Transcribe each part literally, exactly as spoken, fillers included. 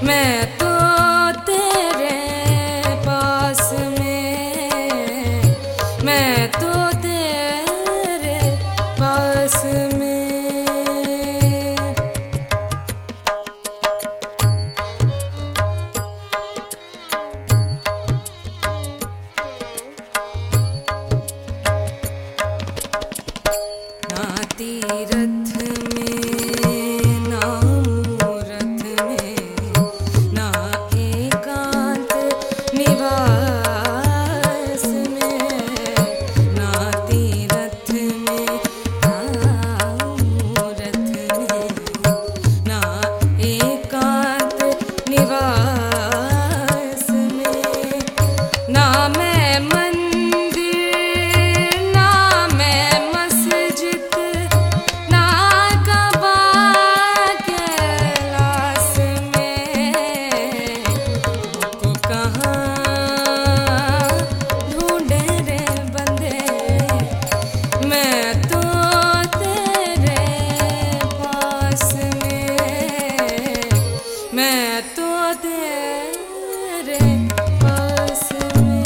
मैं तो तेरे पास में, मैं तो तेरे पास में। ना तीरथ में ना मूरत में, ना एकांत निवास में। ना तीरथ में ना मूरत में, ना एकांत निवास में। ना मैं मंदिर ना मैं मस्जिद, ना कबा कैलाश में। को कहाँ ढूंढे रे बंदे, मैं तो तेरे पास में, मैं तो तेरे पास में।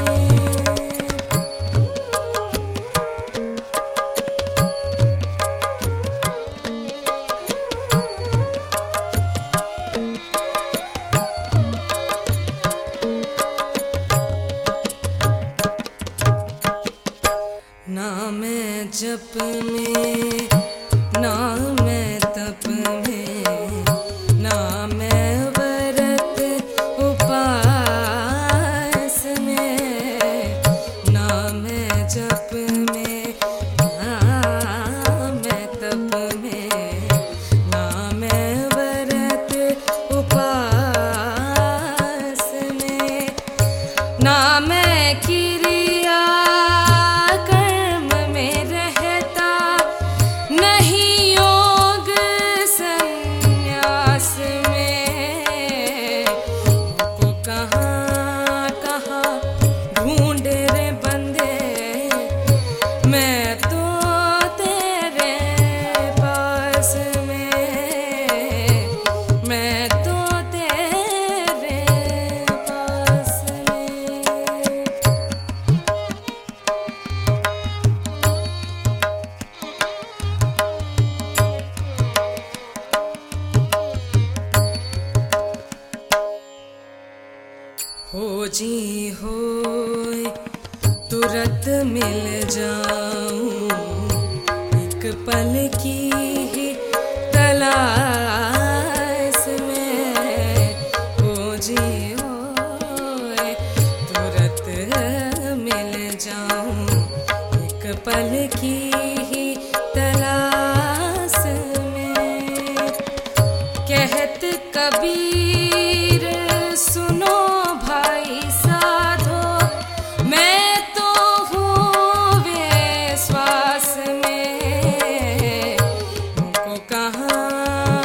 ना मैं जप में ना मैं तप में, ना मैं व्रत उपास में। ना मैं जप में ना मैं तप में, ना मैं व्रत उपास में। ना मैं क्रिया कर्म में रहता, नहीं योग संन्यास में। को कहाँ कहाँ ढूंढे रे बंदे, मैं तो तेरे पास में, मैं तो तेरे पास में। हो जी होए तुरंत मिल जाऊं, एक पल की ही तलाश में। हो जी होए तुरंत मिल जाऊं, एक पल की ही तलाश में। कहत कबीर सुनो भाई साधो, मैं तो हूँ विश्वास में। को कहाँ